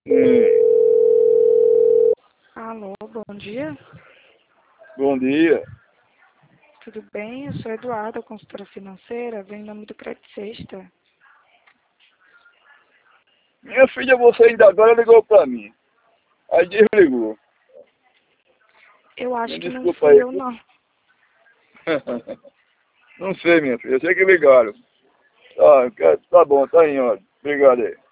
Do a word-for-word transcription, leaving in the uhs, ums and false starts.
Hum, Alô, bom dia. bom dia. Tudo bem? Eu sou Eduarda, consultora financeira. Venho em nome do Crédito Sexta. Minha filha, você ainda agora ligou pra mim. Aí desligou. Eu acho Me que não desculpa fui aí. eu, não. Não sei, minha filha. Eu sei que ligaram. Tá, tá bom, tá em ordem. Obrigado aí.